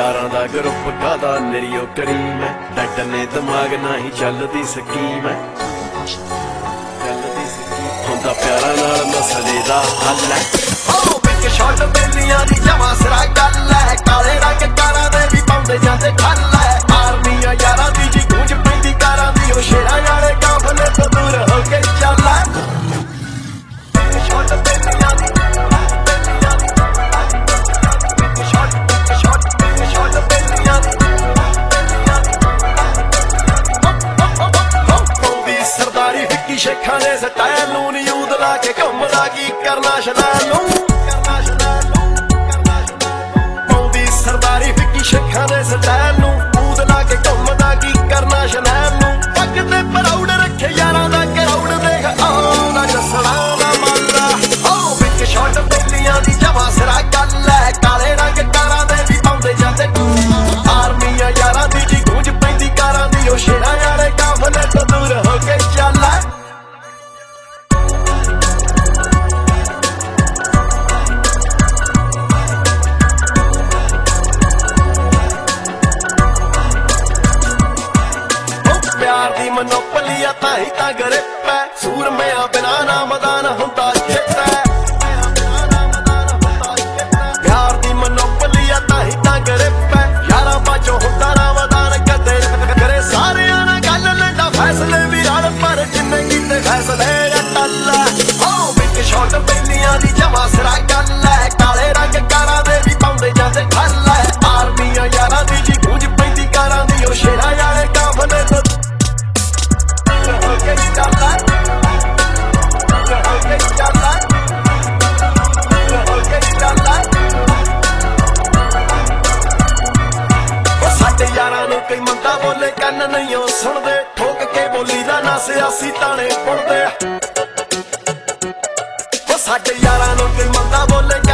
यारां दा ग्रुप कादा निरियो करीम है डट ने दिमाग नाही चलदी स्कीम है हुंदा प्यारा नाल मसले दा हल है ओ बिग शॉट बेलियां दी जमा सिरा गल है काले रंग कारां दे भी पाउंदे जांदे खल है आर्मीआं यारां दी जी गूंज पैंदी कारां दी ओ शेरां वाले काफले तो दूर हो के चल है बिग शॉट बेलियां दी शेखां दे स्टाइल नूं यूद ला के घुमदा की करना शनाल नूं पौंदी सरदारी फिक्की शेखां दे स्टाइल नूं यूद ला के घुमदा की करना शनाल नूं पग ते प्राउड रखे यारां दा क्राउड देख आउंदा जसड़ा दा मल्ला ओ बिग शॉट बेलियां दी जमा सिरा गल है काले रंग कारां दे भी पाउंदे जांदे आर्मीआं यारां दी जी गूंज पैंदी कारां दी ओ शेरां वाले काफले तो दूर हो के चल मनोपली ताही ता ग्रिप है सूर में बिना नामदान हुंदा चिट है प्यार दी मनोपली ताही ता ग्रिप है यारा बाजो हुंदा नामदान कदे करे सारे ना गल लेंदा फैसले भी रल पर जिन्ने कीते फैसले टल ओ बिग शॉट बेलियां दी जमा सिरा गल है काले रंग कारां दे भी पाउंदे जांदे खल है आर्मीआं यारां दी जी गूंज पैंदी कारां दी ओ शेरां वाले काफले तो कई मंदा बोले कन नहीं सुनते ठोक के बोली दा ना सियासी ताने पुणदे साडे यारां नूं कई मंदा बोले